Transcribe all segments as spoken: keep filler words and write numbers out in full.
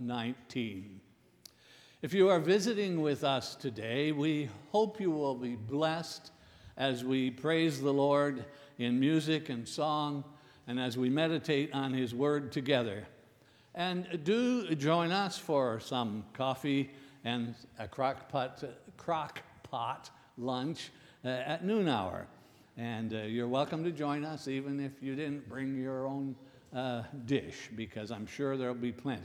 nineteen. If you are visiting with us today, we hope you will be blessed as we praise the Lord in music and song and as we meditate on His Word together. And do join us for some coffee and a crock pot, crock pot lunch uh, at noon hour. And uh, you're welcome to join us even if you didn't bring your own uh, dish, because I'm sure there'll be plenty.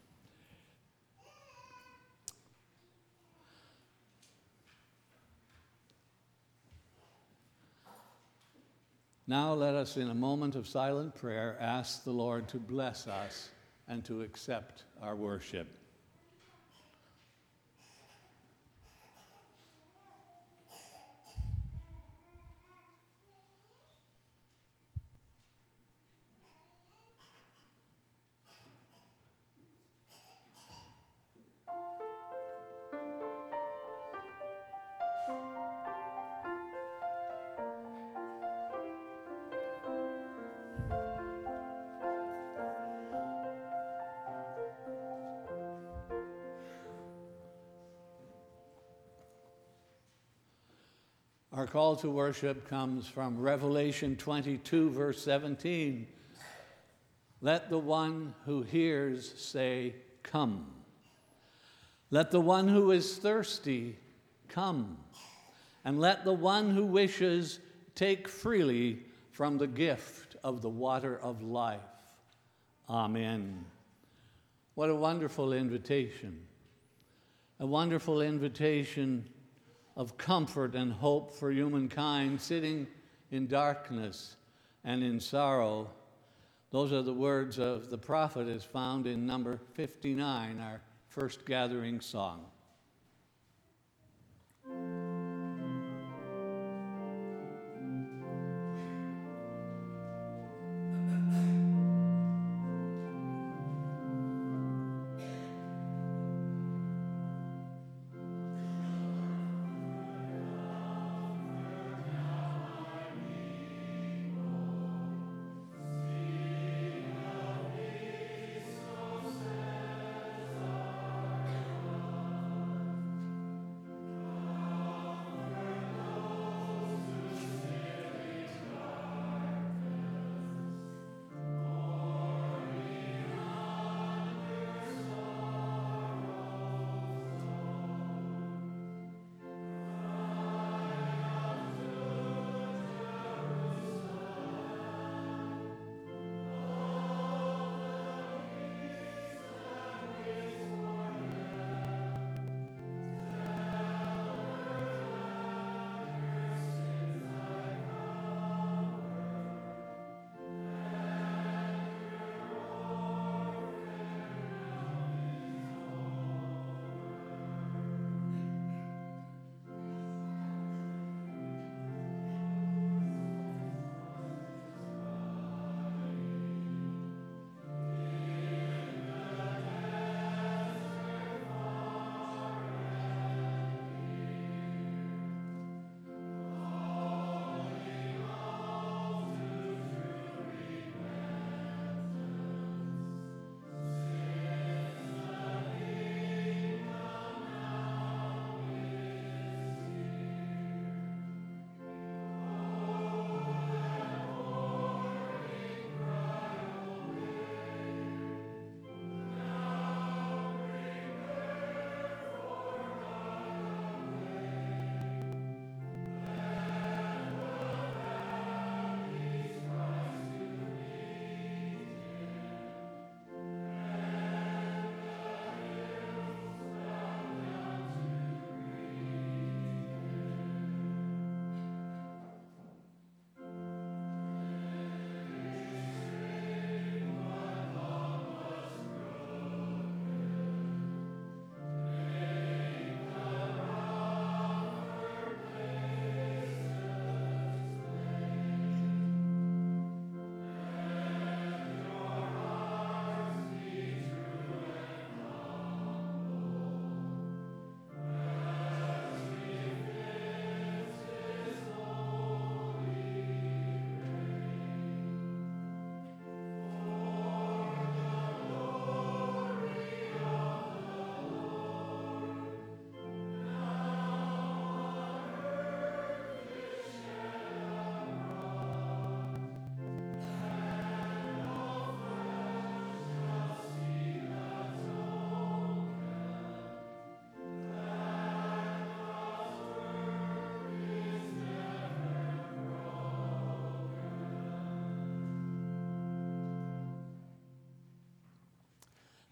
Now let us, in a moment of silent prayer, ask the Lord to bless us and to accept our worship. Our call to worship comes from Revelation twenty-two, verse seventeen. Let the one who hears say, "Come." Let the one who is thirsty come. And let the one who wishes take freely from the gift of the water of life. Amen. What a wonderful invitation. A wonderful invitation of comfort and hope for humankind sitting in darkness and in sorrow. Those are the words of the prophet as found in number fifty-nine, our first gathering song.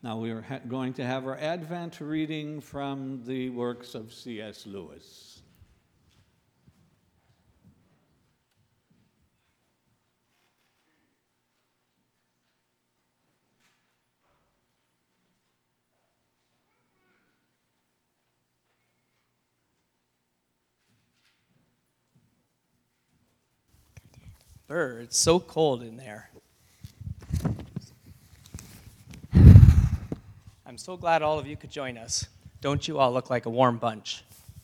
Now we are ha- going to have our Advent reading from the works of C S Lewis. Brr, it's so cold in there. I'm so glad all of you could join us. Don't you all look like a warm bunch?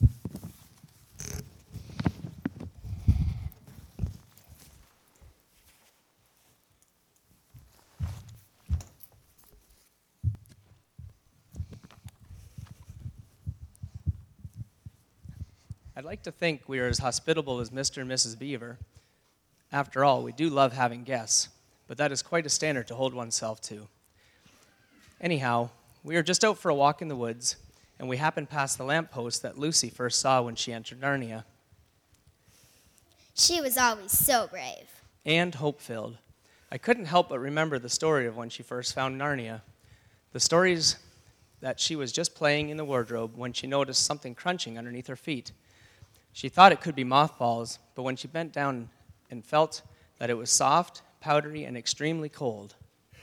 I'd like to think we are as hospitable as Mister and Missus Beaver. After all, we do love having guests, but that is quite a standard to hold oneself to. Anyhow, we are just out for a walk in the woods, and we happened past the lamppost that Lucy first saw when she entered Narnia. She was always so brave. And hope-filled. I couldn't help but remember the story of when she first found Narnia. The stories that she was just playing in the wardrobe when she noticed something crunching underneath her feet. She thought it could be mothballs, but when she bent down and felt that it was soft, powdery, and extremely cold.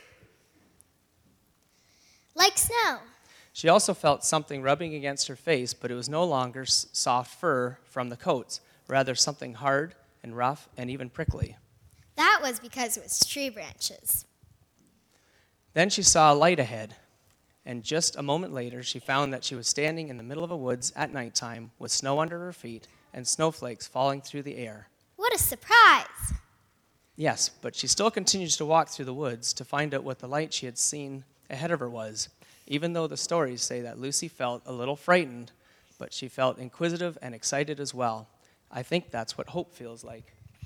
Like snow. She also felt something rubbing against her face, but it was no longer s- soft fur from the coats, rather something hard and rough and even prickly. That was because it was tree branches. Then she saw a light ahead, and just a moment later she found that she was standing in the middle of a woods at nighttime with snow under her feet and snowflakes falling through the air. What a surprise! Yes, but she still continues to walk through the woods to find out what the light she had seen ahead of her was, even though the stories say that Lucy felt a little frightened, but she felt inquisitive and excited as well. I think that's what hope feels like.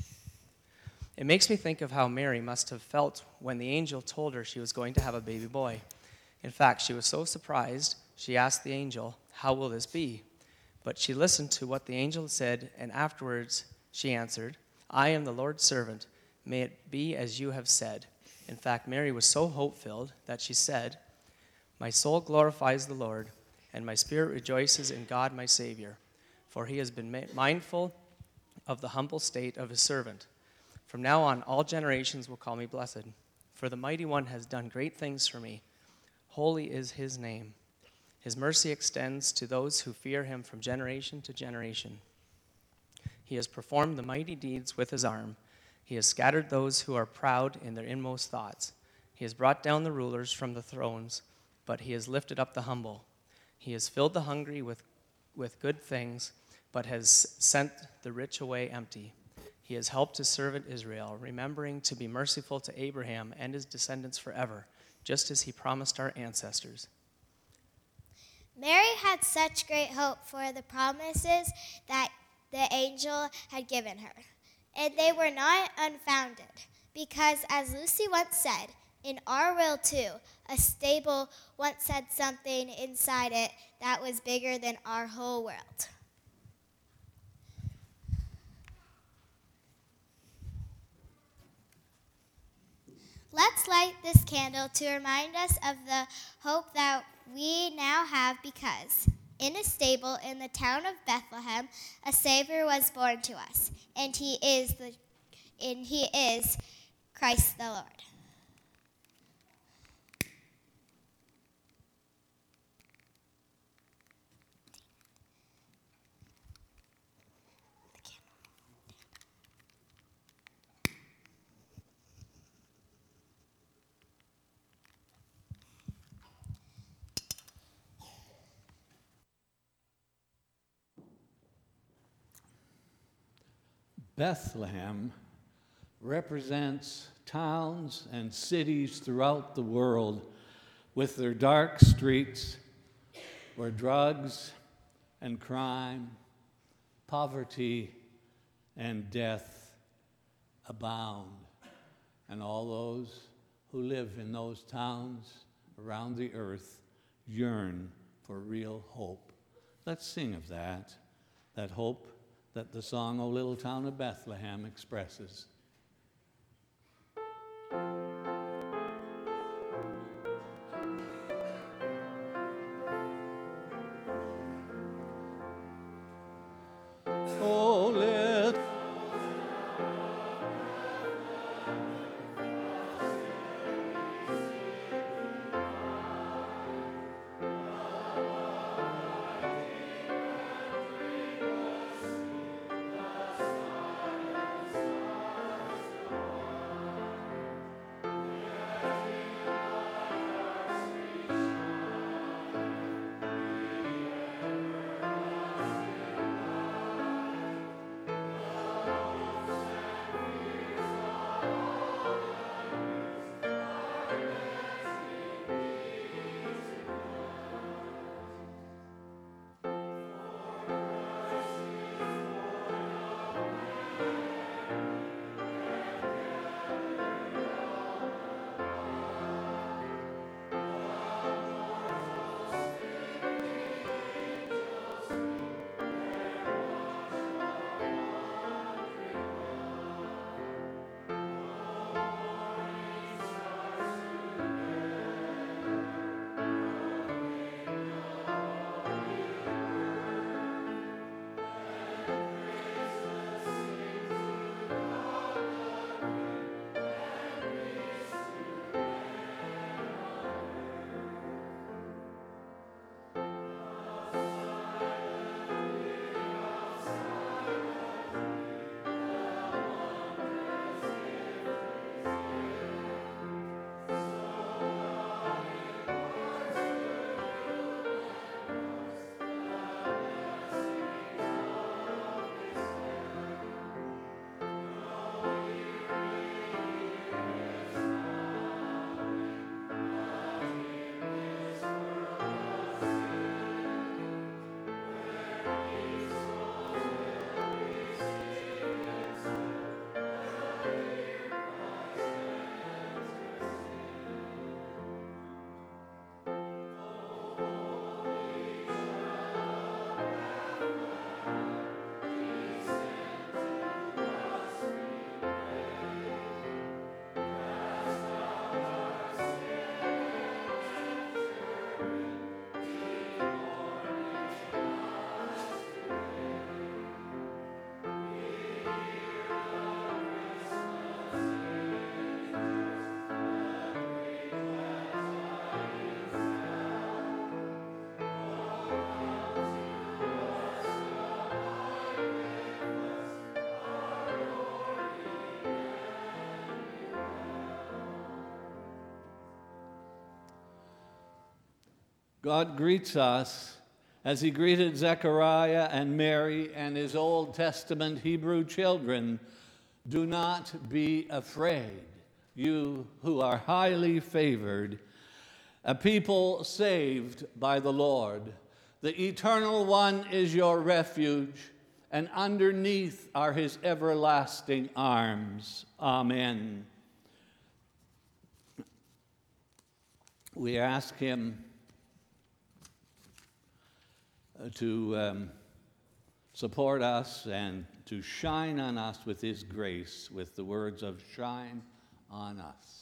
It makes me think of how Mary must have felt when the angel told her she was going to have a baby boy. In fact, she was so surprised, she asked the angel, "How will this be?" But she listened to what the angel said, and afterwards she answered, "I am the Lord's servant. May it be as you have said." In fact, Mary was so hope-filled that she said, "My soul glorifies the Lord, and my spirit rejoices in God my Savior, for he has been ma- mindful of the humble state of his servant. From now on, all generations will call me blessed, for the Mighty One has done great things for me. Holy is his name. His mercy extends to those who fear him from generation to generation. He has performed the mighty deeds with his arm. He has scattered those who are proud in their inmost thoughts. He has brought down the rulers from the thrones, but he has lifted up the humble. He has filled the hungry with, with good things, but has sent the rich away empty. He has helped his servant Israel, remembering to be merciful to Abraham and his descendants forever, just as he promised our ancestors." Mary had such great hope for the promises that the angel had given her, and they were not unfounded, because as Lucy once said, in our world too, a stable once had something inside it that was bigger than our whole world. Let's light this candle to remind us of the hope that we now have, because in a stable in the town of Bethlehem, a Savior was born to us, and he is the and he is Christ the Lord. Bethlehem represents towns and cities throughout the world with their dark streets where drugs and crime, poverty and death abound. And all those who live in those towns around the earth yearn for real hope. Let's sing of that, that hope that the song, "O Little Town of Bethlehem," expresses. Oh, let God greets us as he greeted Zechariah and Mary and his Old Testament Hebrew children. Do not be afraid, you who are highly favored, a people saved by the Lord. The Eternal One is your refuge, and underneath are his everlasting arms. Amen. We ask him to um, support us and to shine on us with his grace, with the words of shine on us.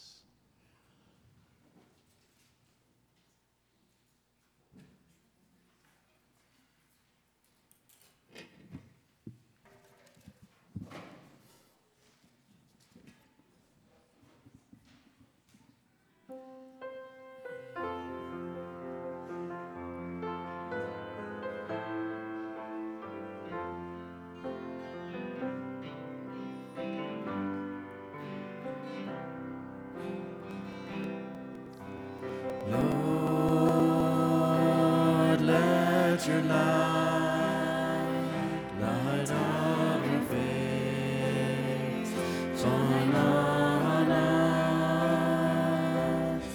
Lord, let your light, light of your face, shine on us.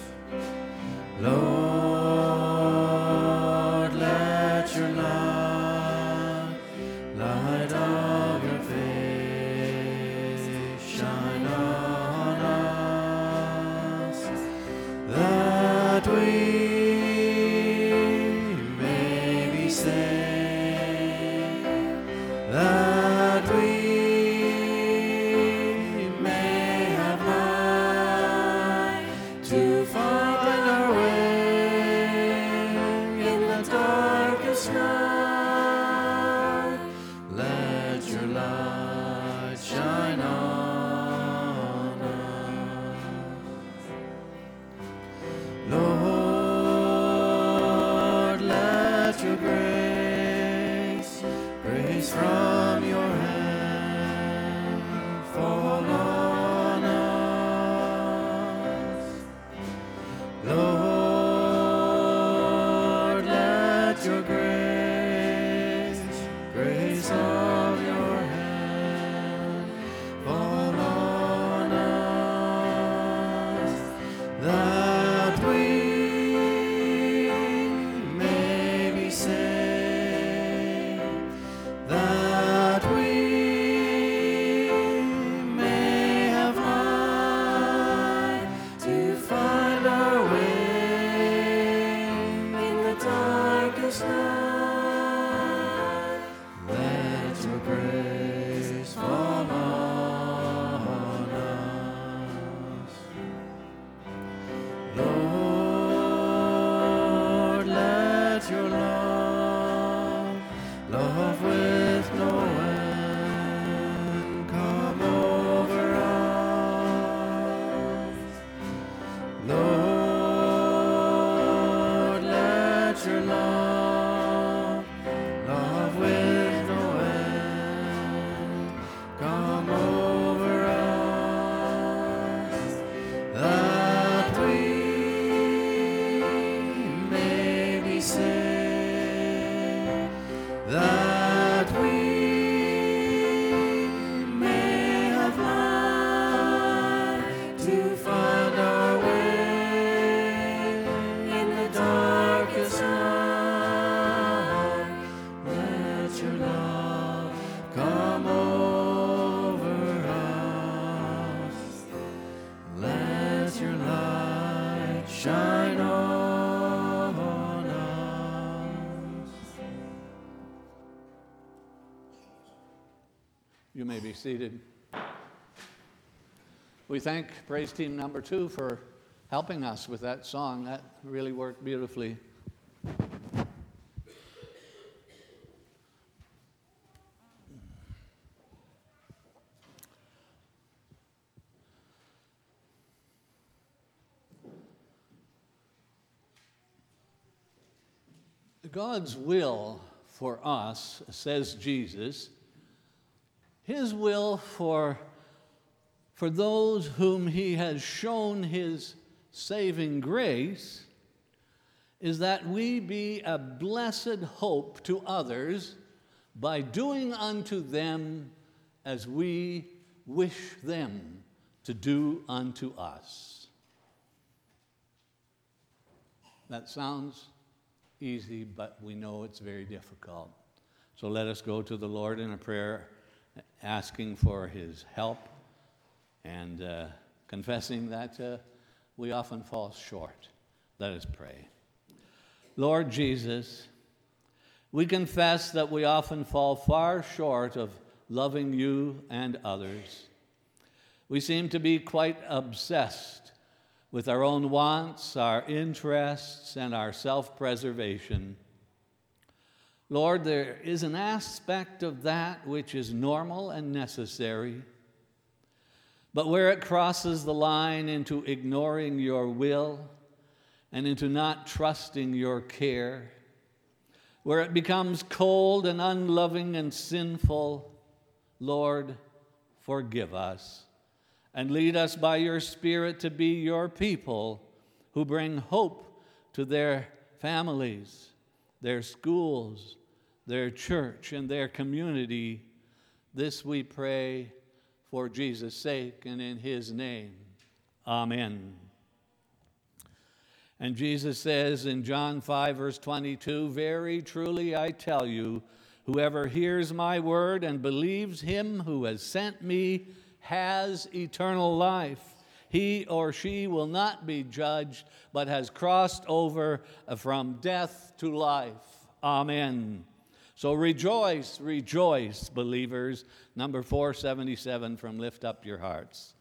Lord, let your light, light of your face, shine on us, that we may be saved. grace from your hand fall on us. Lord, let your grace, grace of your hand fall on us, that we may be saved, that we may have light to find our way in the darkest night. Let your grace fall on us. Lord, let your love, love with no end, come over us. Lord, let your love, love with no end, come over us, that we may be saved, that we may have light to find our way in the darkest night. Let your love come over us. Let your light shine on us. You may be seated. We thank praise team number two for helping us with that song. That really worked beautifully. God's will for us, says Jesus, his will for, for those whom he has shown his saving grace is that we be a blessed hope to others by doing unto them as we wish them to do unto us. That sounds easy, but we know it's very difficult. So let us go to the Lord in a prayer, asking for his help and uh, confessing that uh, we often fall short. Let us pray. Lord Jesus, we confess that we often fall far short of loving you and others. We seem to be quite obsessed with our own wants, our interests, and our self-preservation. Lord, there is an aspect of that which is normal and necessary, but where it crosses the line into ignoring your will and into not trusting your care, where it becomes cold and unloving and sinful, Lord, forgive us. And lead us by your Spirit to be your people who bring hope to their families, their schools, their church, and their community. This we pray for Jesus' sake and in his name. Amen. And Jesus says in John five, verse twenty-two, "Very truly I tell you, whoever hears my word and believes him who has sent me has eternal life. He or she will not be judged, but has crossed over from death to life." Amen. So rejoice, rejoice, believers. Number four seventy-seven from Lift Up Your Hearts.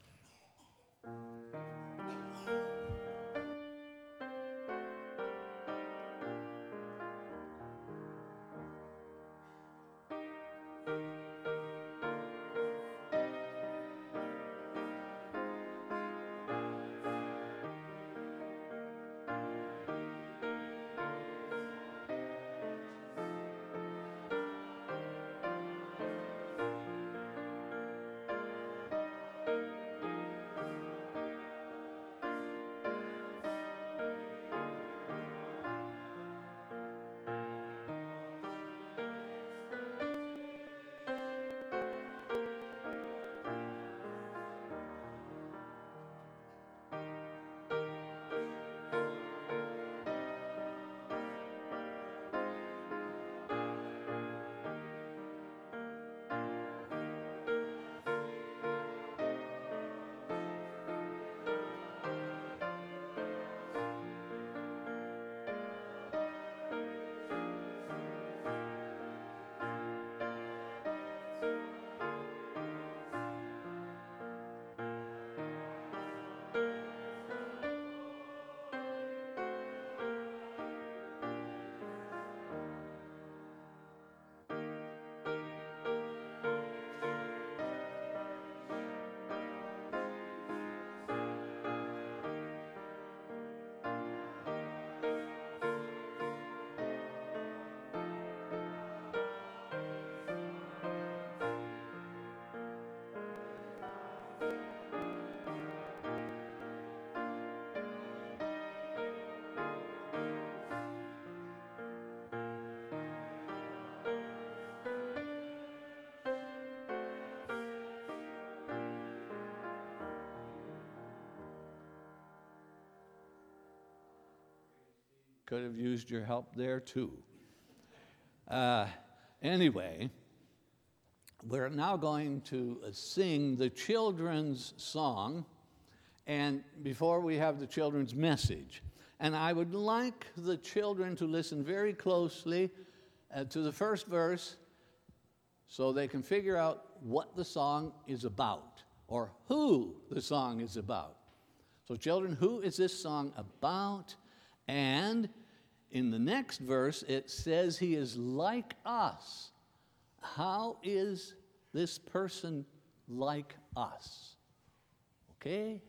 could have used your help there too. Uh, anyway, we're now going to sing the children's song, and before we have the children's message. And I would like the children to listen very closely uh, to the first verse so they can figure out what the song is about or who the song is about. So children, who is this song about? And in the next verse, it says he is like us. How is this person like us? Okay?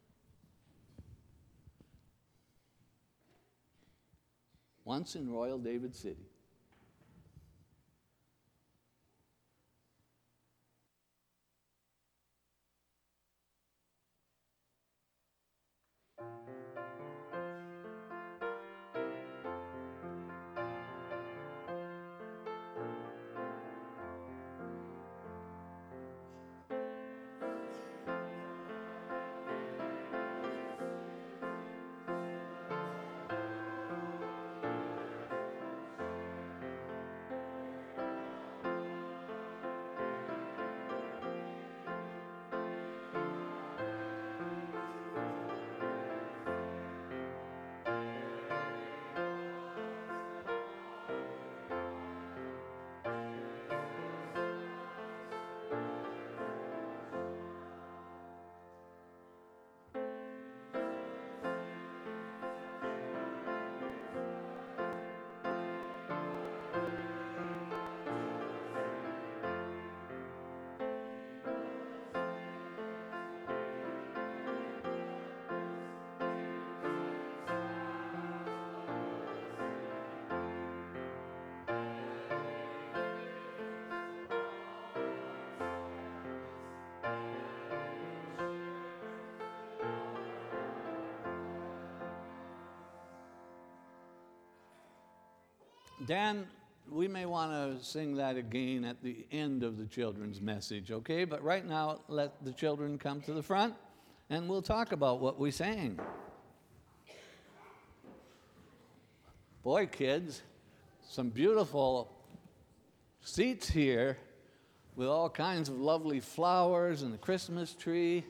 Once in Royal David City. Dan, we may want to sing that again at the end of the children's message, okay? But right now, let the children come to the front, and we'll talk about what we sang. Boy, kids, some beautiful seats here with all kinds of lovely flowers and the Christmas tree.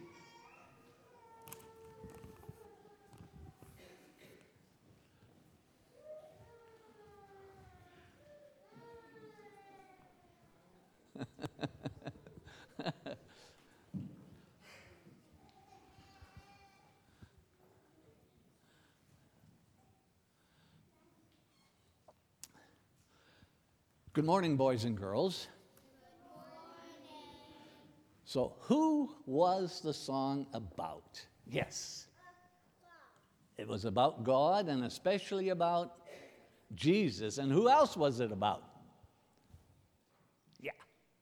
Good morning, boys and girls. Good morning. So, who was the song about? Yes. It was about God and especially about Jesus. And who else was it about? Yeah.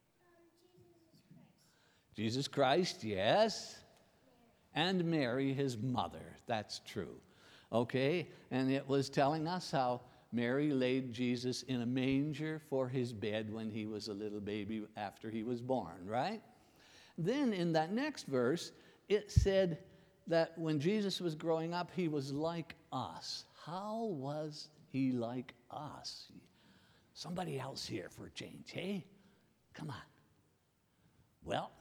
Jesus Christ, yes. And Mary, his mother. That's true. Okay? And it was telling us how Mary laid Jesus in a manger for his bed when he was a little baby after he was born, right? Then in that next verse, it said that when Jesus was growing up, he was like us. How was he like us? Somebody else here for a change, hey? Come on. Well,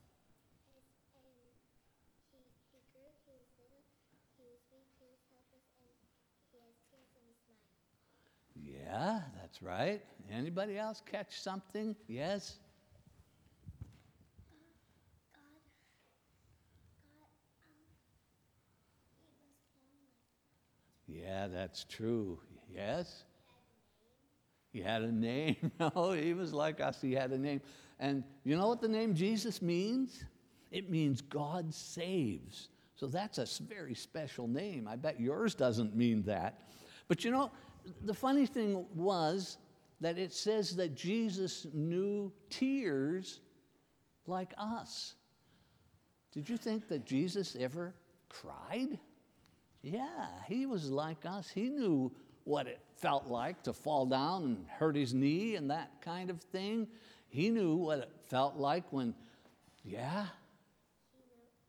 yeah, that's right. Anybody else catch something? Yes? Yeah, that's true. Yes? He had a name. No, he was like us. He had a name. And you know what the name Jesus means? It means God saves. So that's a very special name. I bet yours doesn't mean that. But you know, the funny thing was that it says that Jesus knew tears like us. Did you think that Jesus ever cried? Yeah, he was like us. He knew what it felt like to fall down and hurt his knee and that kind of thing. He knew what it felt like when, yeah.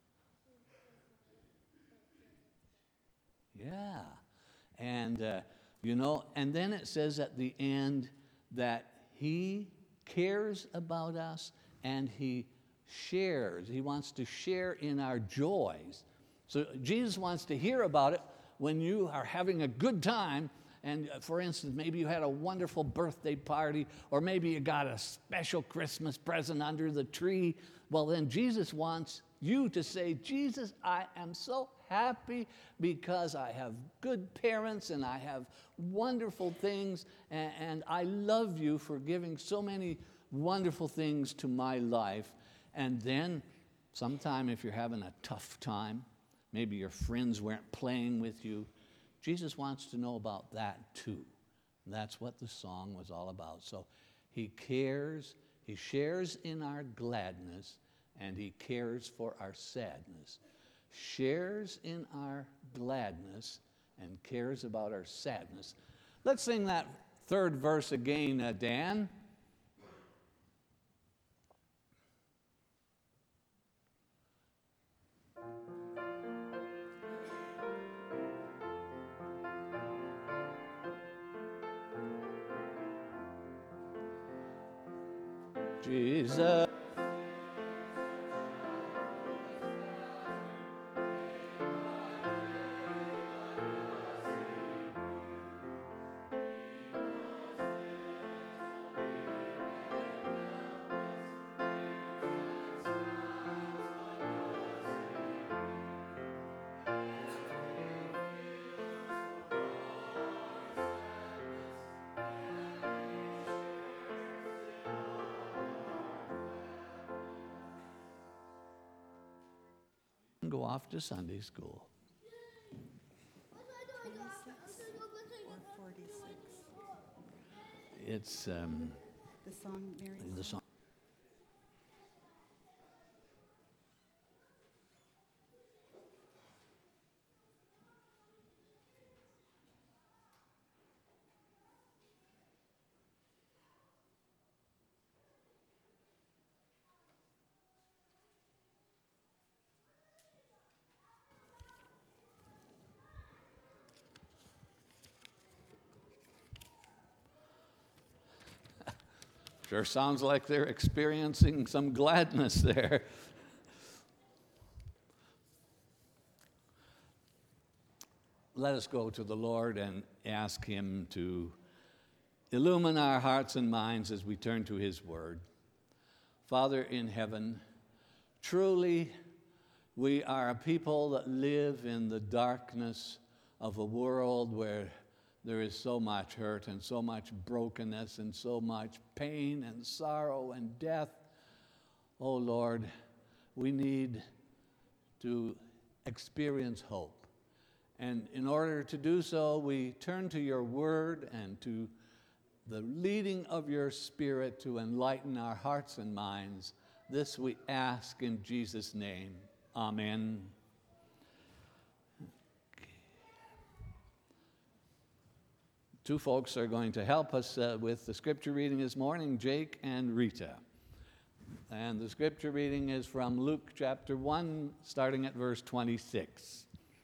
Yeah. And uh, You know, and then it says at the end that he cares about us and he shares. He wants to share in our joys. So Jesus wants to hear about it when you are having a good time. And uh, for instance, maybe you had a wonderful birthday party, or maybe you got a special Christmas present under the tree. Well, then Jesus wants you to say, Jesus, I am so happy because I have good parents and I have wonderful things, and, and I love you for giving so many wonderful things to my life. And then sometime if you're having a tough time, maybe your friends weren't playing with you, Jesus wants to know about that too. And that's what the song was all about. So he cares, he shares in our gladness, and he cares for our sadness. Shares in our gladness and cares about our sadness. Let's sing that third verse again, uh, Dan. Jesus. Go off to Sunday school. Or forty-six. It's um, The song, Mary. the song. Sure sounds like they're experiencing some gladness there. Let us go to the Lord and ask him to illumine our hearts and minds as we turn to his word. Father in heaven, truly we are a people that live in the darkness of a world where there is so much hurt and so much brokenness and so much pain and sorrow and death. Oh Lord, we need to experience hope. And in order to do so, we turn to your word and to the leading of your Spirit to enlighten our hearts and minds. This we ask in Jesus' name. Amen. Two folks are going to help us uh, with the scripture reading this morning, Jake and Rita. And the scripture reading is from Luke chapter one, starting at verse twenty-six.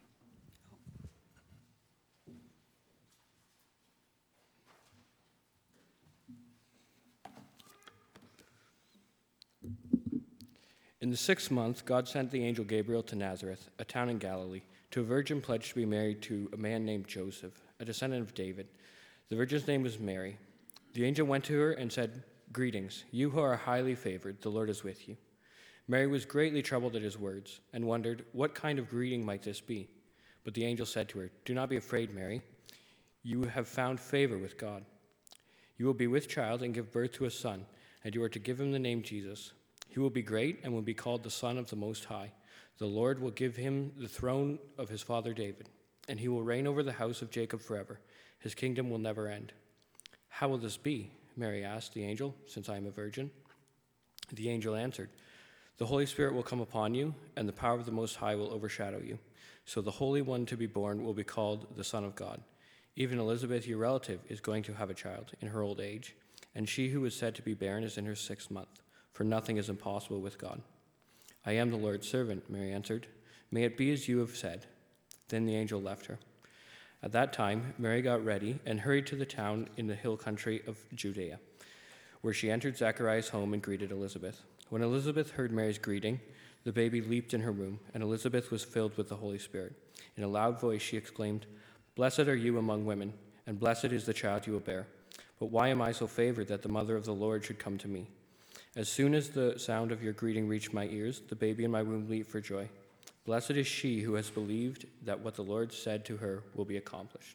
In the sixth month, God sent the angel Gabriel to Nazareth, a town in Galilee, to a virgin pledged to be married to a man named Joseph, a descendant of David. The virgin's name was Mary. The angel went to her and said, "Greetings, you who are highly favored, the Lord is with you." Mary was greatly troubled at his words and wondered what kind of greeting might this be. But the angel said to her, "Do not be afraid, Mary. You have found favor with God. You will be with child and give birth to a son, and you are to give him the name Jesus. He will be great and will be called the Son of the Most High. The Lord will give him the throne of his father David, and he will reign over the house of Jacob forever. His kingdom will never end." "How will this be?" Mary asked the angel, "since I am a virgin?" The angel answered, "The Holy Spirit will come upon you, and the power of the Most High will overshadow you. So the Holy One to be born will be called the Son of God. Even Elizabeth, your relative, is going to have a child in her old age, and she who was said to be barren is in her sixth month, for nothing is impossible with God." "I am the Lord's servant," Mary answered. "May it be as you have said." Then the angel left her. At that time, Mary got ready and hurried to the town in the hill country of Judea, where she entered Zechariah's home and greeted Elizabeth. When Elizabeth heard Mary's greeting, the baby leaped in her womb, and Elizabeth was filled with the Holy Spirit. In a loud voice she exclaimed, "Blessed are you among women, and blessed is the child you will bear. But why am I so favored that the mother of the Lord should come to me? As soon as the sound of your greeting reached my ears, the baby in my womb leaped for joy. Blessed is she who has believed that what the Lord said to her will be accomplished."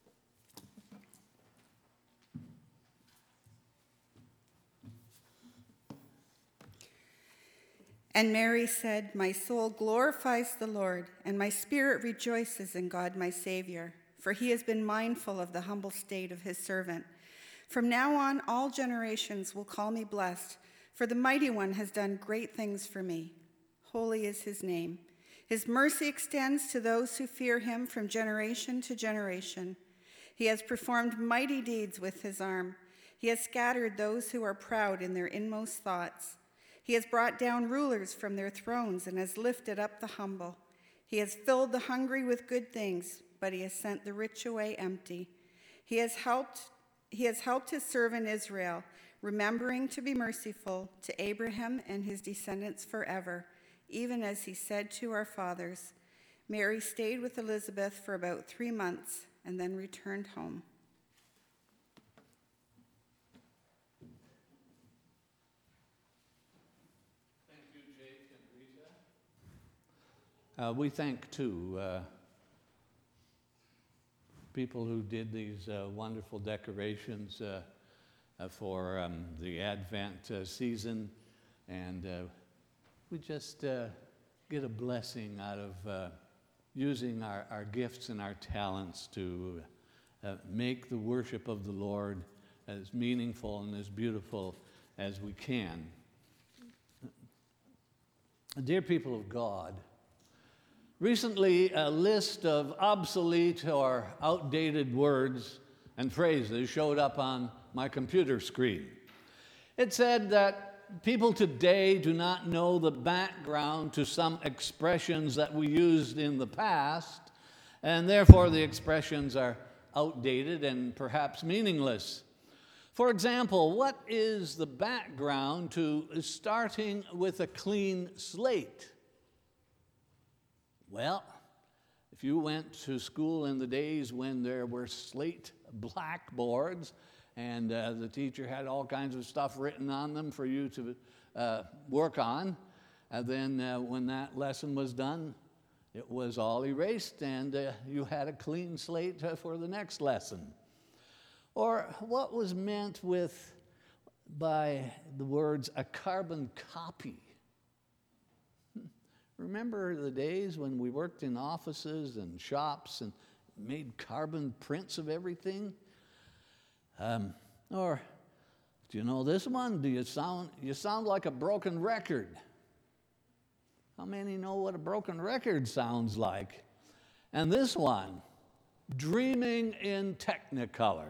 And Mary said, "My soul glorifies the Lord, and my spirit rejoices in God my Savior, for he has been mindful of the humble state of his servant. From now on, all generations will call me blessed, for the Mighty One has done great things for me. Holy is his name. His mercy extends to those who fear him from generation to generation. He has performed mighty deeds with his arm. He has scattered those who are proud in their inmost thoughts. He has brought down rulers from their thrones and has lifted up the humble. He has filled the hungry with good things, but he has sent the rich away empty. He has helped, he has helped his servant Israel, remembering to be merciful to Abraham and his descendants forever, even as he said to our fathers." Mary stayed with Elizabeth for about three months and then returned home. Uh, we thank, too, uh, people who did these uh, wonderful decorations uh, uh, for um, the Advent uh, season. And uh, we just uh, get a blessing out of uh, using our, our gifts and our talents to uh, make the worship of the Lord as meaningful and as beautiful as we can. Dear people of God, recently, a list of obsolete or outdated words and phrases showed up on my computer screen. It said that people today do not know the background to some expressions that we used in the past, and therefore the expressions are outdated and perhaps meaningless. For example, what is the background to starting with a clean slate? Well, if you went to school in the days when there were slate blackboards and uh, the teacher had all kinds of stuff written on them for you to uh, work on, and then uh, when that lesson was done, it was all erased and uh, you had a clean slate uh, for the next lesson. Or what was meant with by the words a carbon copy? Remember the days when we worked in offices and shops and made carbon prints of everything? Um, or, do you know this one? Do you sound, you sound like a broken record? How many know what a broken record sounds like? And this one, dreaming in Technicolor.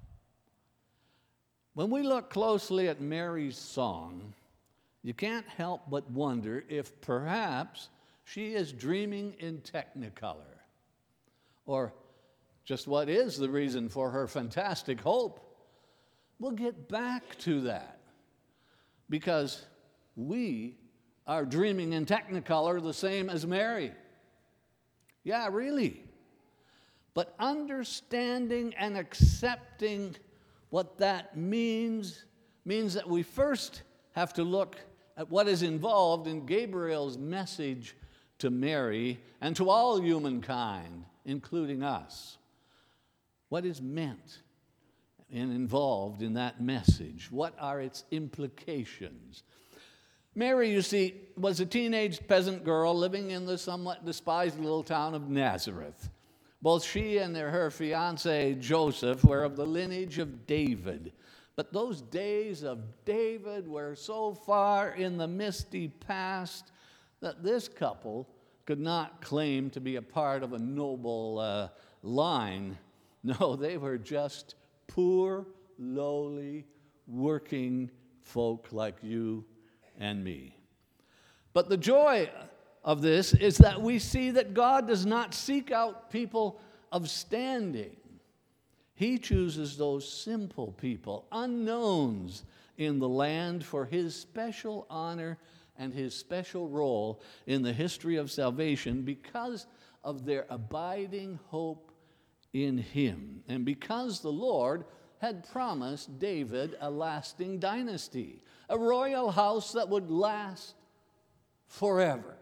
When we look closely at Mary's song, you can't help but wonder if perhaps she is dreaming in Technicolor. Or just what is the reason for her fantastic hope? We'll get back to that because we are dreaming in Technicolor the same as Mary. Yeah, really. But understanding and accepting what that means means that we first have to look at what is involved in Gabriel's message to Mary and to all humankind, including us. What is meant and involved in that message? What are its implications? Mary, you see, was a teenage peasant girl living in the somewhat despised little town of Nazareth. Both she and her fiancé Joseph were of the lineage of David. But those days of David were so far in the misty past that this couple could not claim to be a part of a noble uh, line. No, they were just poor, lowly, working folk like you and me. But the joy of this is that we see that God does not seek out people of standing. He chooses those simple people, unknowns in the land, for his special honor and his special role in the history of salvation because of their abiding hope in him, and because the Lord had promised David a lasting dynasty, a royal house that would last forever.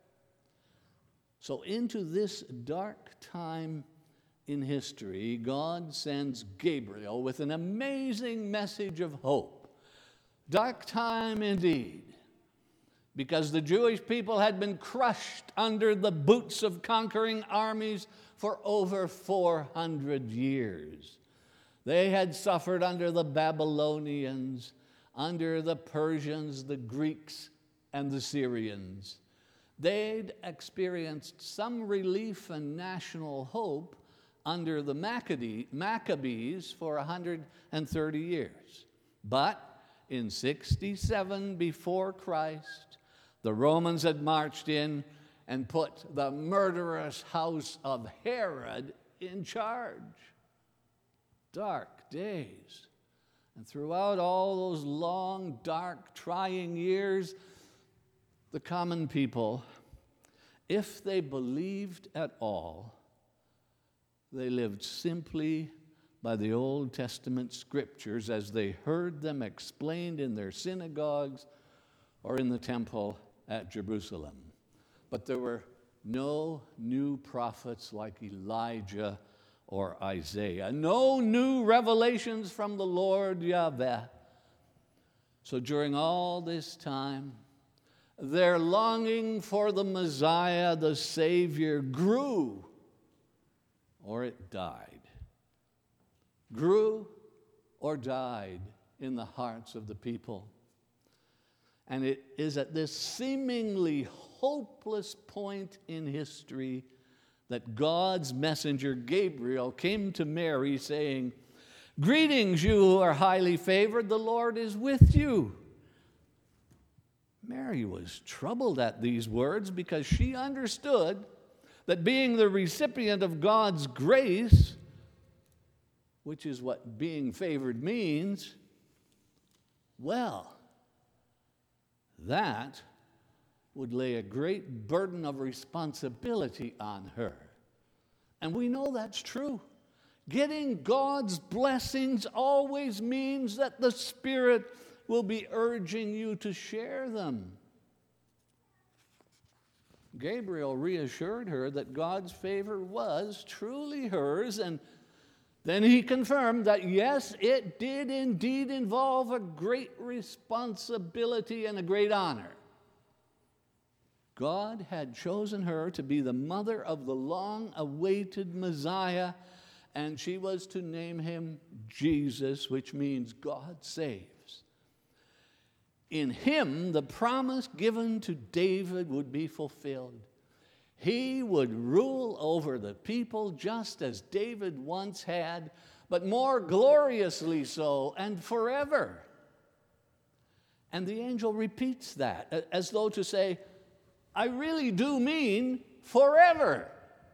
So into this dark time in history, God sends Gabriel with an amazing message of hope. Dark time indeed, because the Jewish people had been crushed under the boots of conquering armies for over four hundred years. They had suffered under the Babylonians, under the Persians, the Greeks, and the Syrians. They'd experienced some relief and national hope under the Maccabees for one hundred thirty years. But in sixty-seven before Christ, the Romans had marched in and put the murderous house of Herod in charge. Dark days. And throughout all those long, dark, trying years, the common people, if they believed at all, they lived simply by the Old Testament scriptures as they heard them explained in their synagogues or in the temple at Jerusalem. But there were no new prophets like Elijah or Isaiah, no new revelations from the Lord Yahweh. So during all this time, their longing for the Messiah, the Savior, grew or it died. Grew or died in the hearts of the people. And it is at this seemingly hopeless point in history that God's messenger Gabriel came to Mary saying, "Greetings, you who are highly favored, the Lord is with you." Mary was troubled at these words because she understood that being the recipient of God's grace, which is what being favored means, well, that would lay a great burden of responsibility on her. And we know that's true. Getting God's blessings always means that the Spirit will be urging you to share them. Gabriel reassured her that God's favor was truly hers, and then he confirmed that yes, it did indeed involve a great responsibility and a great honor. God had chosen her to be the mother of the long-awaited Messiah, and she was to name him Jesus, which means God saves. In him, the promise given to David would be fulfilled. He would rule over the people just as David once had, but more gloriously so and forever. And the angel repeats that as though to say, I really do mean forever.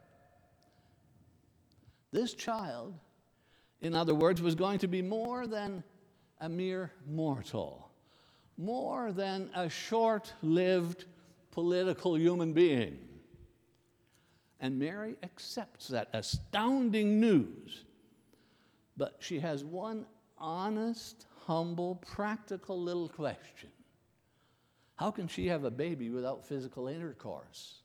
This child, in other words, was going to be more than a mere mortal, more than a short-lived political human being. And Mary accepts that astounding news. But she has one honest, humble, practical little question. How can she have a baby without physical intercourse?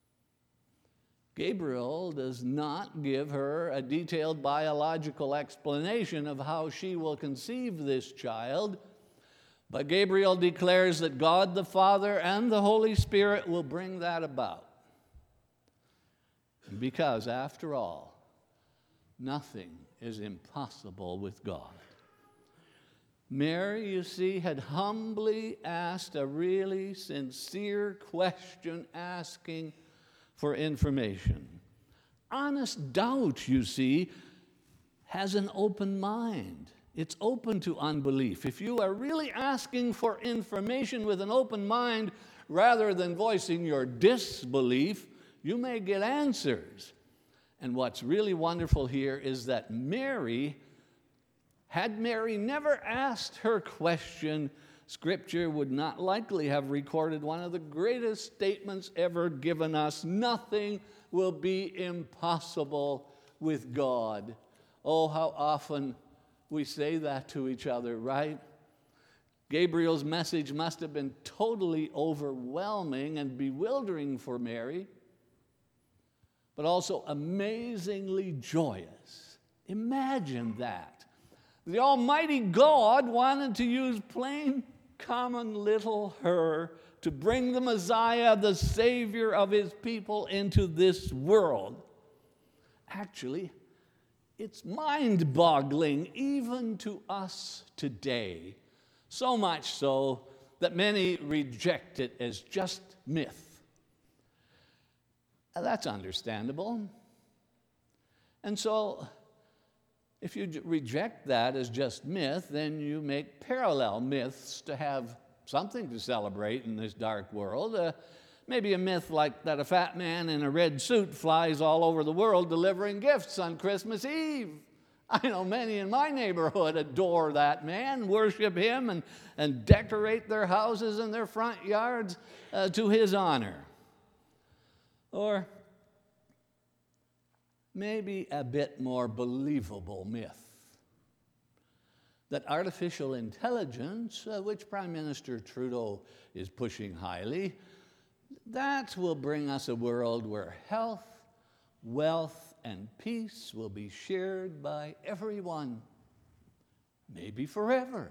Gabriel does not give her a detailed biological explanation of how she will conceive this child, but Gabriel declares that God the Father and the Holy Spirit will bring that about. Because, after all, nothing is impossible with God. Mary, you see, had humbly asked a really sincere question, asking for information. Honest doubt, you see, has an open mind. It's open to unbelief. If you are really asking for information with an open mind rather than voicing your disbelief, you may get answers. And what's really wonderful here is that Mary, had Mary never asked her question, Scripture would not likely have recorded one of the greatest statements ever given us: nothing will be impossible with God. Oh, how often we say that to each other, right? Gabriel's message must have been totally overwhelming and bewildering for Mary, but also amazingly joyous. Imagine that. The Almighty God wanted to use plain, common little her to bring the Messiah, the Savior of his people, into this world. Actually, it's mind-boggling even to us today, so much so that many reject it as just myth. That's understandable. And so, if you reject that as just myth, then you make parallel myths to have something to celebrate in this dark world. Uh, maybe a myth like that a fat man in a red suit flies all over the world delivering gifts on Christmas Eve. I know many in my neighborhood adore that man, worship him, and, and decorate their houses and their front yards uh, to his honor. Or maybe a bit more believable myth that artificial intelligence, uh, which Prime Minister Trudeau is pushing highly, that will bring us a world where health, wealth, and peace will be shared by everyone, maybe forever.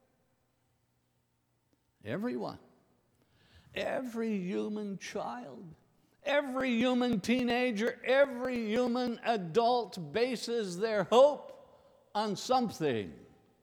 Everyone. Every human child, every human teenager, every human adult bases their hope on something.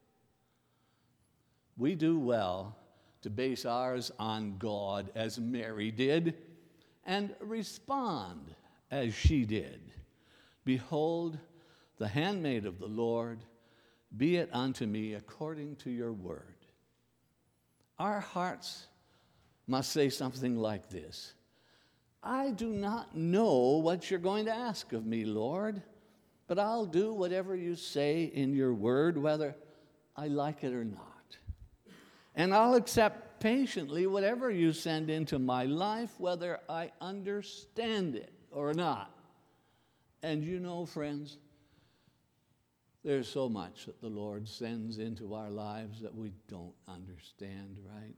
We do well to base ours on God as Mary did and respond as she did. Behold, the handmaid of the Lord, be it unto me according to your word. Our hearts must say something like this: I do not know what you're going to ask of me, Lord, but I'll do whatever you say in your word, whether I like it or not. And I'll accept patiently whatever you send into my life, whether I understand it or not. And you know, friends, there's so much that the Lord sends into our lives that we don't understand, right?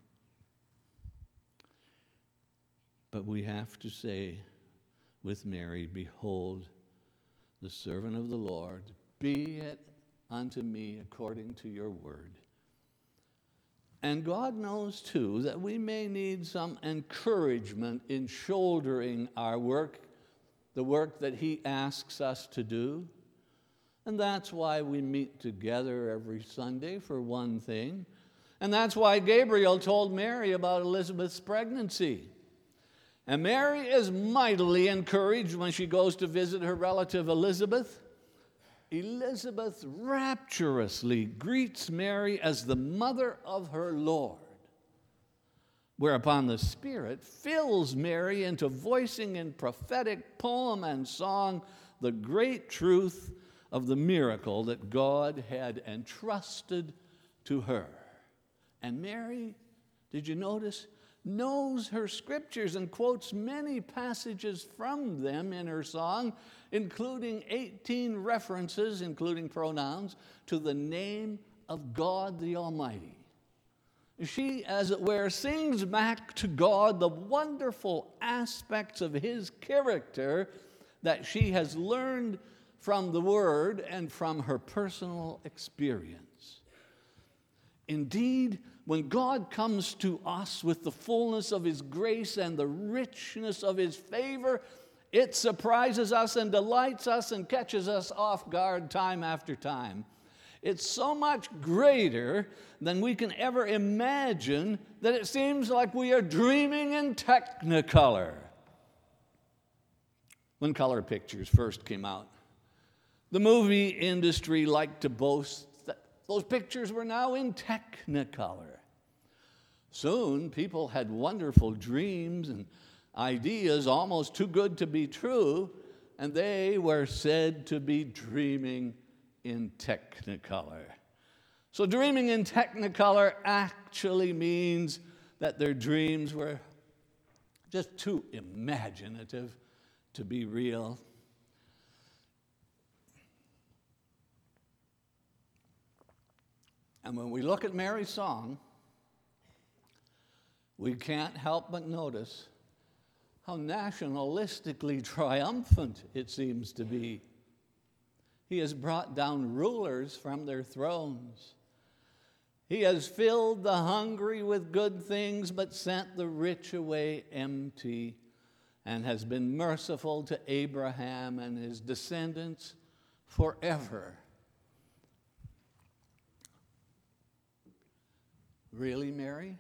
But we have to say with Mary, behold, the servant of the Lord, be it unto me according to your word. And God knows, too, that we may need some encouragement in shouldering our work, the work that he asks us to do. And that's why we meet together every Sunday, for one thing. And that's why Gabriel told Mary about Elizabeth's pregnancy. And Mary is mightily encouraged when she goes to visit her relative Elizabeth. Elizabeth rapturously greets Mary as the mother of her Lord, whereupon the Spirit fills Mary into voicing in prophetic poem and song the great truth of the miracle that God had entrusted to her. And Mary, did you notice, knows her scriptures and quotes many passages from them in her song, including eighteen references, including pronouns, to the name of God the Almighty. She, as it were, sings back to God the wonderful aspects of his character that she has learned from the Word and from her personal experience. Indeed, when God comes to us with the fullness of his grace and the richness of his favor, it surprises us and delights us and catches us off guard time after time. It's so much greater than we can ever imagine that it seems like we are dreaming in Technicolor. When color pictures first came out, the movie industry liked to boast that those pictures were now in Technicolor. Soon, people had wonderful dreams and ideas almost too good to be true, and they were said to be dreaming in Technicolor. So dreaming in Technicolor actually means that their dreams were just too imaginative to be real. And when we look at Mary's song, we can't help but notice how nationalistically triumphant it seems to be. He has brought down rulers from their thrones. He has filled the hungry with good things, but sent the rich away empty, and has been merciful to Abraham and his descendants forever. Really, Mary?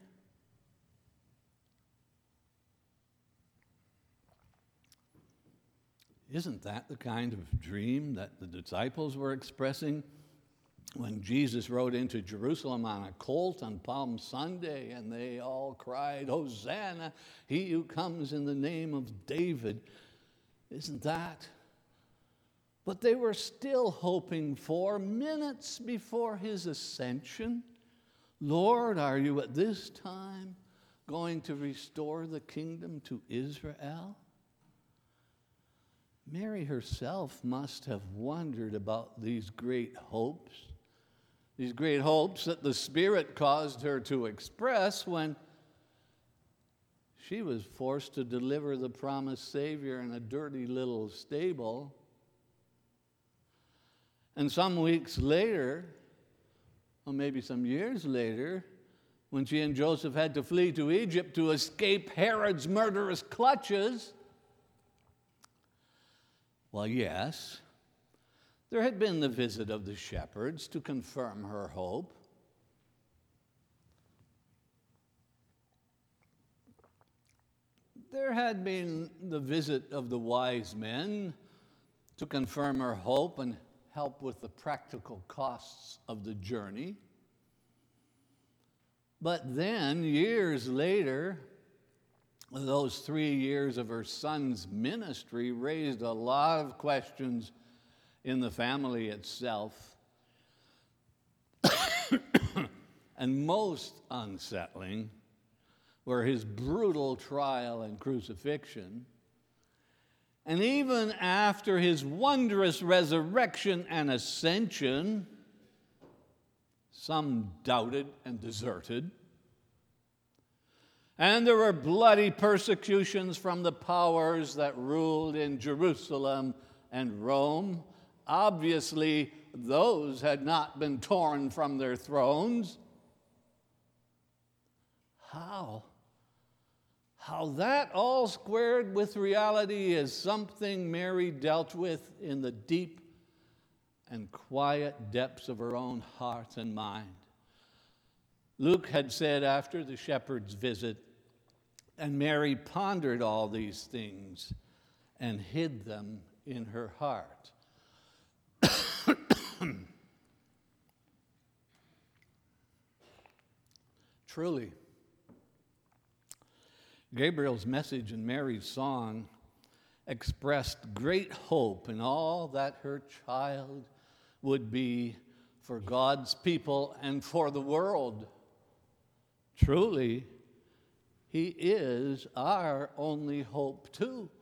Isn't that the kind of dream that the disciples were expressing when Jesus rode into Jerusalem on a colt on Palm Sunday, and they all cried, "Hosanna, he who comes in the name of David"? Isn't that? But they were still hoping for, minutes before his ascension, "Lord, are you at this time going to restore the kingdom to Israel?" Mary herself must have wondered about these great hopes, these great hopes that the Spirit caused her to express when she was forced to deliver the promised Savior in a dirty little stable. And some weeks later, or maybe some years later, when she and Joseph had to flee to Egypt to escape Herod's murderous clutches, well, yes, there had been the visit of the shepherds to confirm her hope. There had been the visit of the wise men to confirm her hope and help with the practical costs of the journey. But then, years later, those three years of her son's ministry raised a lot of questions in the family itself. And most unsettling were his brutal trial and crucifixion. And even after his wondrous resurrection and ascension, some doubted and deserted. And there were bloody persecutions from the powers that ruled in Jerusalem and Rome. Obviously, those had not been torn from their thrones. How? How that all squared with reality is something Mary dealt with in the deep and quiet depths of her own heart and mind. Luke had said after the shepherd's visit, "And Mary pondered all these things and hid them in her heart." Truly, Gabriel's message and Mary's song expressed great hope in all that her child would be for God's people and for the world. Truly, he is our only hope too.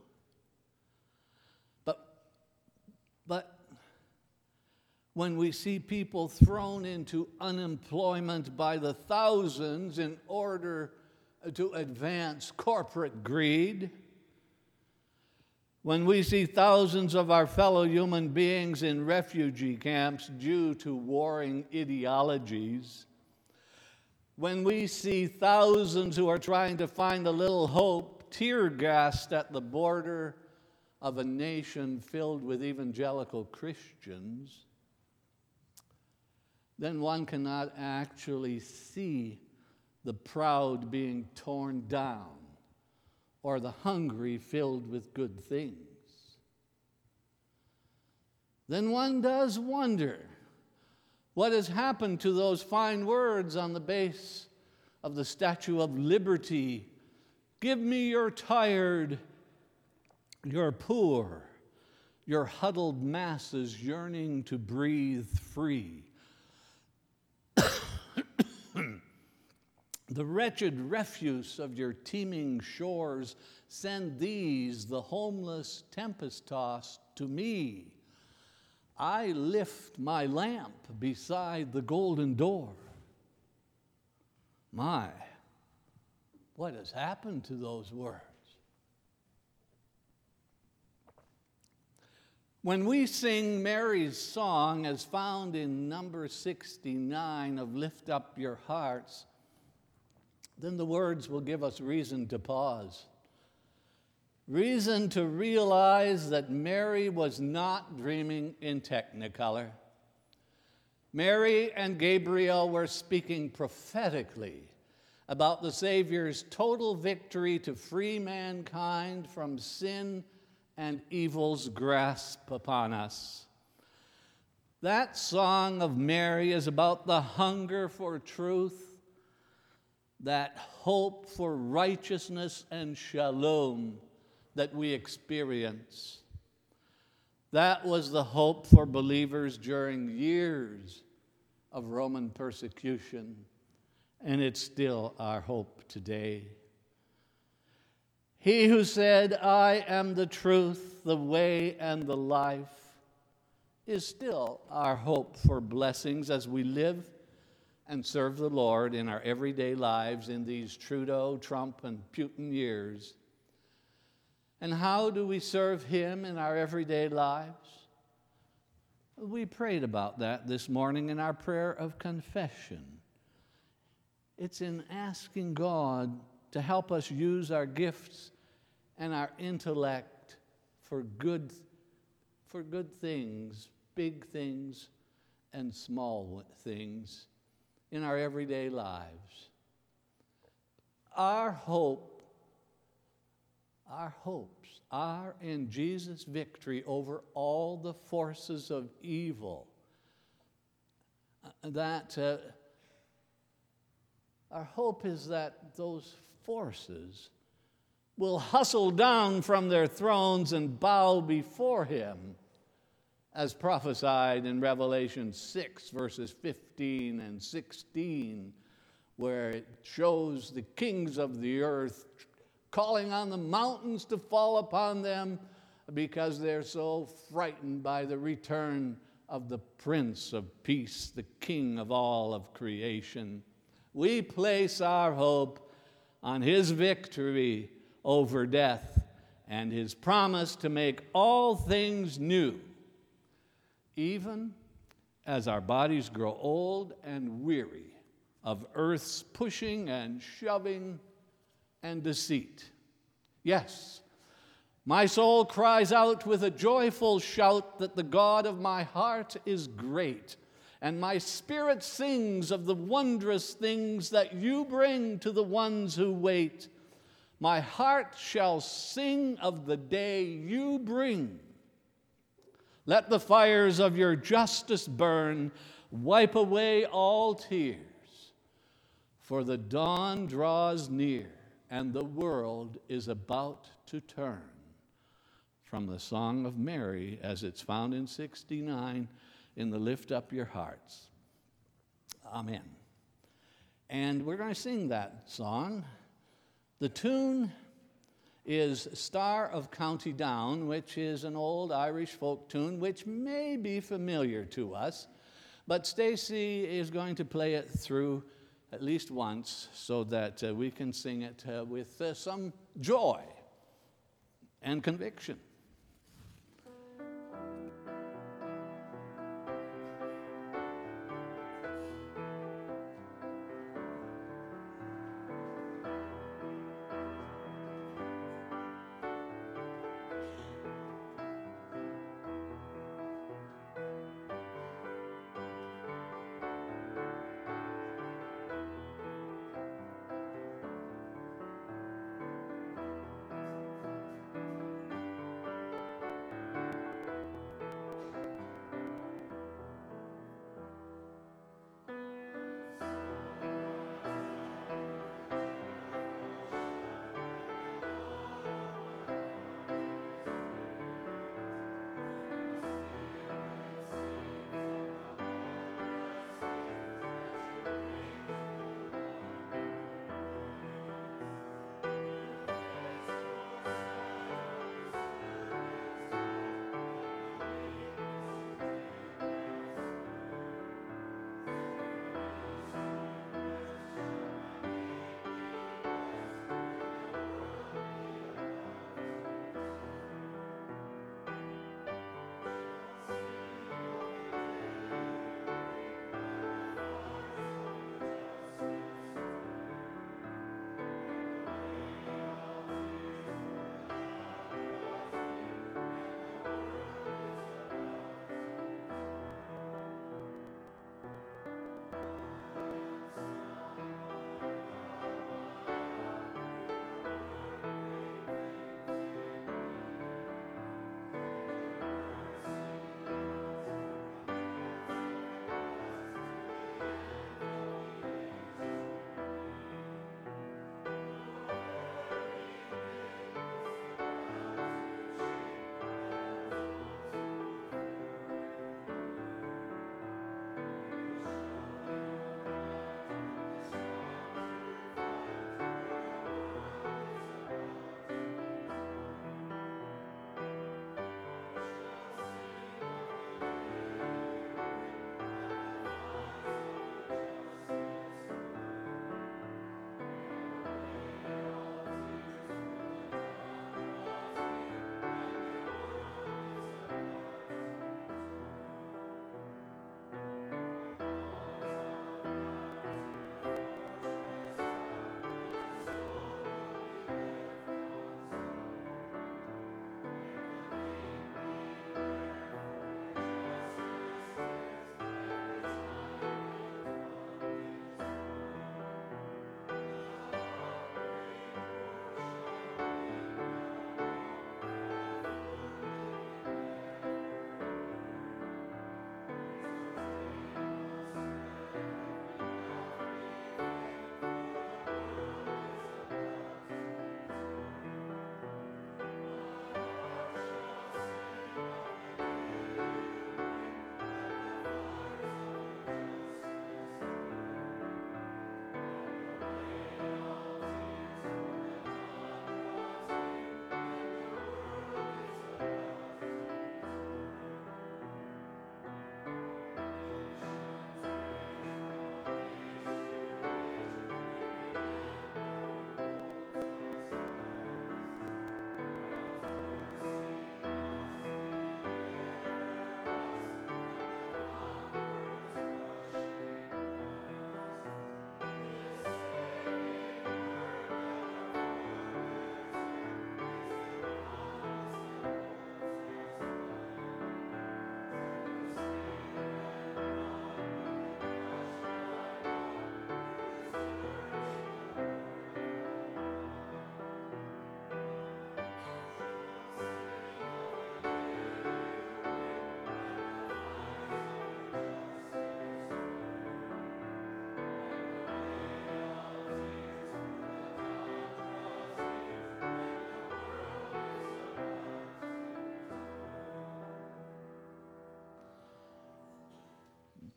But, but when we see people thrown into unemployment by the thousands in order to advance corporate greed, when we see thousands of our fellow human beings in refugee camps due to warring ideologies, when we see thousands who are trying to find a little hope tear-gassed at the border of a nation filled with evangelical Christians, then one cannot actually see the proud being torn down or the hungry filled with good things. Then one does wonder what has happened to those fine words on the base of the Statue of Liberty. "Give me your tired, your poor, your huddled masses yearning to breathe free. The wretched refuse of your teeming shores, send these, the homeless tempest-tossed, to me. I lift my lamp beside the golden door. My, what has happened to those words? When we sing Mary's song, as found in number sixty-nine of Lift Up Your Hearts, then the words will give us reason to pause. Reason to realize that Mary was not dreaming in Technicolor. Mary and Gabriel were speaking prophetically about the Savior's total victory to free mankind from sin and evil's grasp upon us. That song of Mary is about the hunger for truth, that hope for righteousness and shalom that we experience. That was the hope for believers during years of Roman persecution, and it's still our hope today. He who said, I am the truth, the way, and the life, is still our hope for blessings as we live and serve the Lord in our everyday lives in these Trudeau, Trump, and Putin years. And how do we serve Him in our everyday lives? We prayed about that this morning in our prayer of confession. It's in asking God to help us use our gifts and our intellect for good, for good things, big things and small things in our everyday lives. Our hope, our hopes are in Jesus' victory over all the forces of evil. That uh, our hope is that those forces will hustle down from their thrones and bow before Him, as prophesied in Revelation six, verses fifteen and sixteen, where it shows the kings of the earth calling on the mountains to fall upon them because they're so frightened by the return of the Prince of Peace, the King of all of creation. We place our hope on His victory over death and His promise to make all things new, even as our bodies grow old and weary of earth's pushing and shoving and deceit. Yes, my soul cries out with a joyful shout that the God of my heart is great, and my spirit sings of the wondrous things that you bring to the ones who wait. My heart shall sing of the day you bring. Let the fires of your justice burn, wipe away all tears, for the dawn draws near and the world is about to turn. From the Song of Mary, as it's found in sixty-nine in the Lift Up Your Hearts. Amen. And we're going to sing that song. The tune is Star of County Down, which is an old Irish folk tune which may be familiar to us, but Stacy is going to play it through at least once so that uh, we can sing it uh, with uh, some joy and conviction.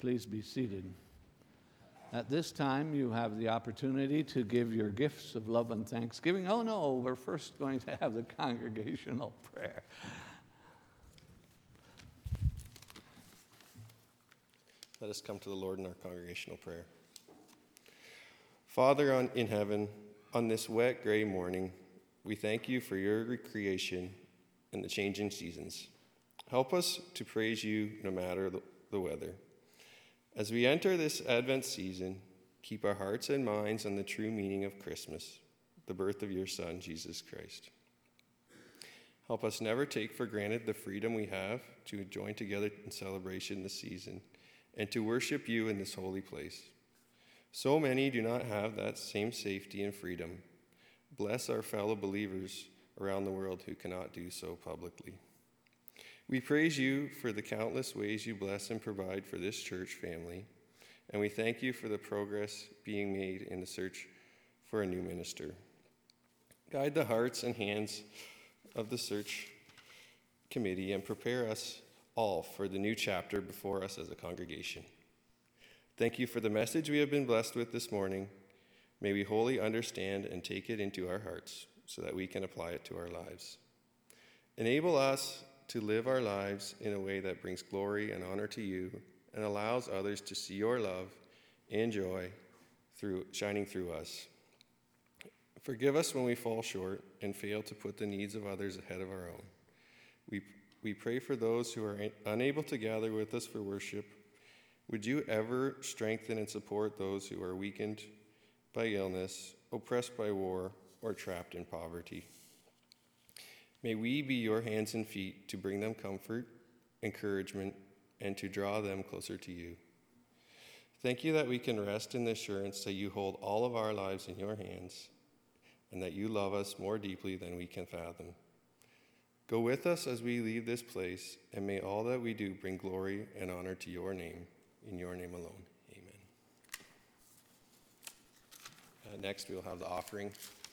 Please be seated. At this time, you have the opportunity to give your gifts of love and thanksgiving. Oh no, we're first going to have the congregational prayer. Let us come to the Lord in our congregational prayer. Father on, in heaven, on this wet, gray morning, we thank you for your recreation and the changing seasons. Help us to praise you no matter the, the weather. As we enter this Advent season, keep our hearts and minds on the true meaning of Christmas, the birth of your Son, Jesus Christ. Help us never take for granted the freedom we have to join together in celebration this season and to worship you in this holy place. So many do not have that same safety and freedom. Bless our fellow believers around the world who cannot do so publicly. We praise you for the countless ways you bless and provide for this church family, and we thank you for the progress being made in the search for a new minister. Guide the hearts and hands of the search committee and prepare us all for the new chapter before us as a congregation. Thank you for the message we have been blessed with this morning. May we wholly understand and take it into our hearts so that we can apply it to our lives. Enable us to live our lives in a way that brings glory and honor to you and allows others to see your love and joy through shining through us. Forgive us when we fall short and fail to put the needs of others ahead of our own. We, we pray for those who are unable to gather with us for worship. Would you ever strengthen and support those who are weakened by illness, oppressed by war, or trapped in poverty? May we be your hands and feet to bring them comfort, encouragement, and to draw them closer to you. Thank you that we can rest in the assurance that you hold all of our lives in your hands and that you love us more deeply than we can fathom. Go with us as we leave this place, and may all that we do bring glory and honor to your name, in your name alone. Amen. Uh, next, we'll have the offering.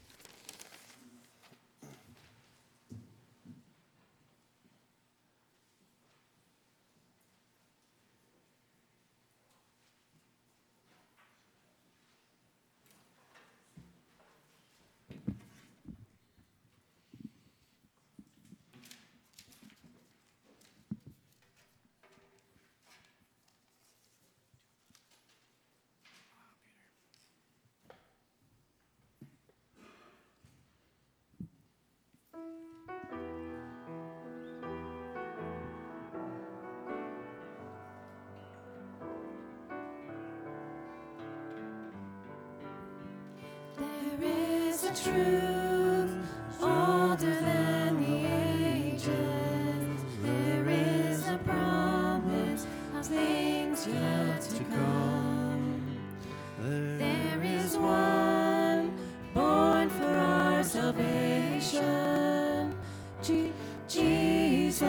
Truth older than the ages, there is a promise of things yet to come. There is one born for our salvation, Je- Jesus.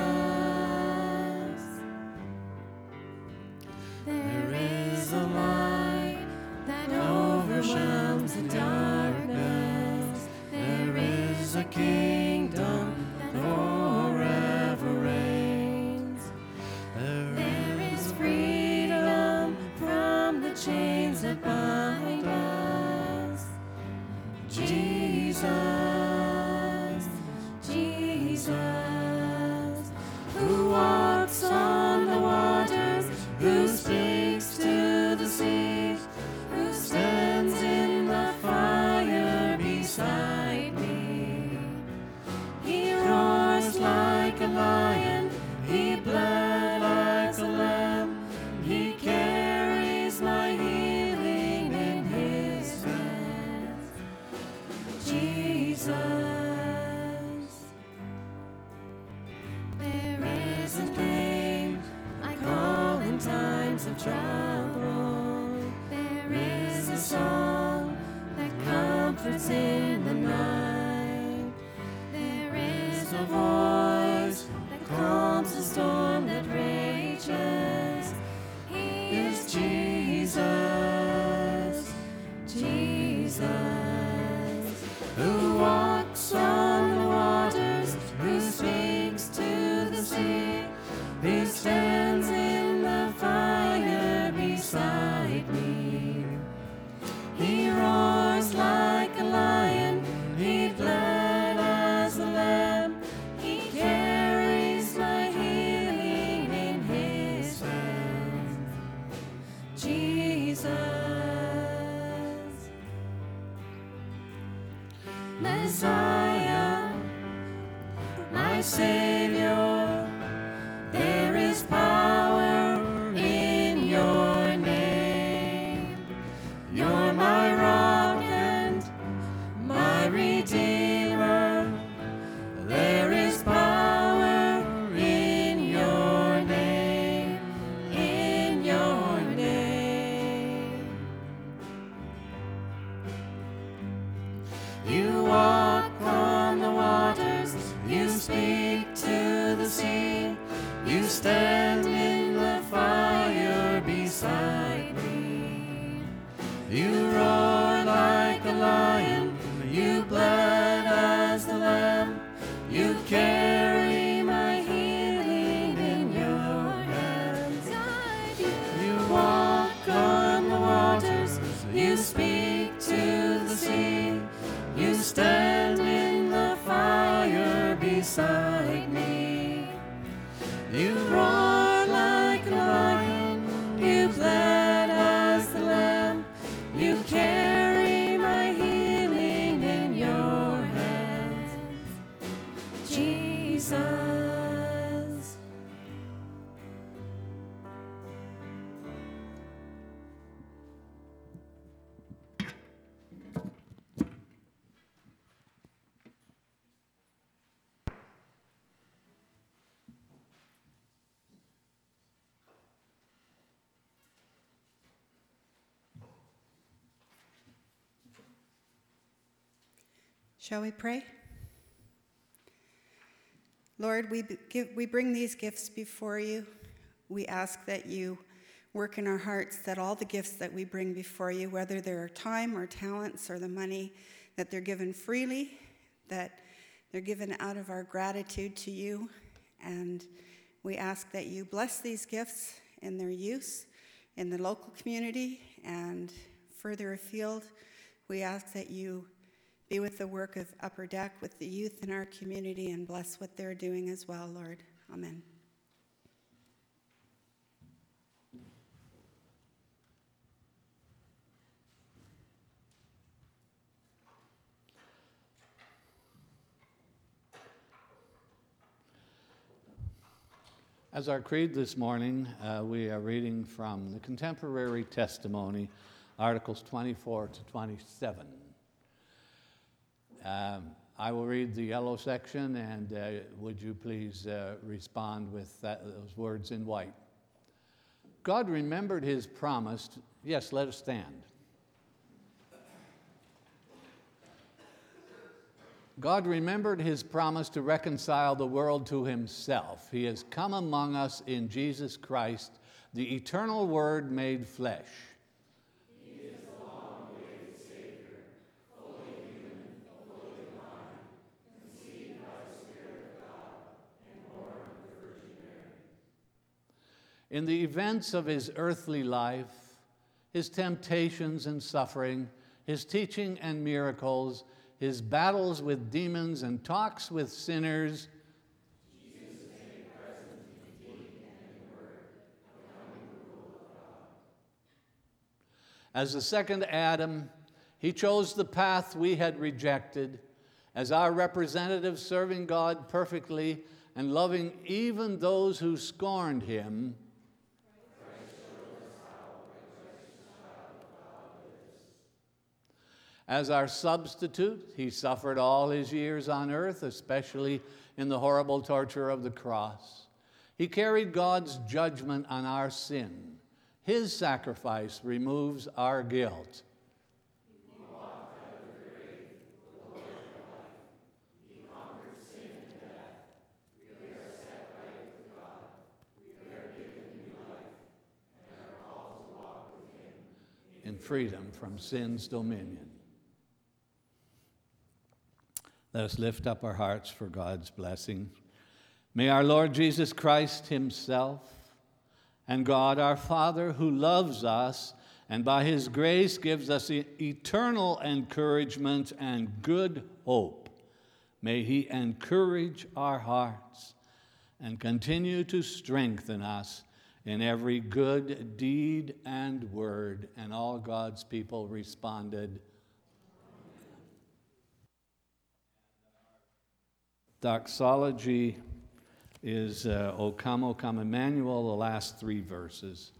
There is a light that overwhelms the darkness. There is a kingdom that forever reigns. There is freedom from the chains that bind us. Jesus, Jesus, who walks on the waters, who speaks to the seas, who stands in the fire beside me. He roars like a lion, he bled like a lamb, he carries my healing in his hands. Jesus. Messiah, my Savior. There is power in your name. You're my rock and my Redeemer. There is power in your name, in your name. You walk on the waters, you speak to the sea, you stand in the fire beside me. You roar like a lion, you bled as the lamb, you carry my healing in your hands. You walk on the waters, you speak to the sea, you stand in the fire beside me. You roar like a lion, you bled as the lamb, you carry my healing in your hands, Jesus. Shall we pray? Lord, we, give, we bring these gifts before you. We ask that you work in our hearts, that all the gifts that we bring before you, whether they're time or talents or the money, that they're given freely, that they're given out of our gratitude to you. And we ask that you bless these gifts in their use in the local community and further afield. We ask that you be with the work of Upper Deck, with the youth in our community, and bless what they're doing as well, Lord. Amen. As our creed this morning, uh, we are reading from the Contemporary Testimony, Articles twenty-four to twenty-seven. Um, I will read the yellow section, and uh, would you please uh, respond with that, those words in white. God remembered his promise. To, yes, let us stand. God remembered his promise to reconcile the world to himself. He has come among us in Jesus Christ, the eternal Word made flesh. In the events of his earthly life, his temptations and suffering, his teaching and miracles, his battles with demons and talks with sinners, Jesus made present in deed and in word, becoming the rule of God. As the second Adam, he chose the path we had rejected, as our representative, serving God perfectly and loving even those who scorned him. As our substitute, he suffered all his years on earth, especially in the horrible torture of the cross. He carried God's judgment on our sin. His sacrifice removes our guilt. He walked out of the grave, the Lord of life. He conquered sin and death. We are set right with God. We are given new life and are called to walk with him in freedom from sin's dominion. Let us lift up our hearts for God's blessing. May our Lord Jesus Christ himself and God our Father, who loves us and by his grace gives us eternal encouragement and good hope, may he encourage our hearts and continue to strengthen us in every good deed and word. And all God's people responded, doxology is uh, O come, O come, Emmanuel, the last three verses.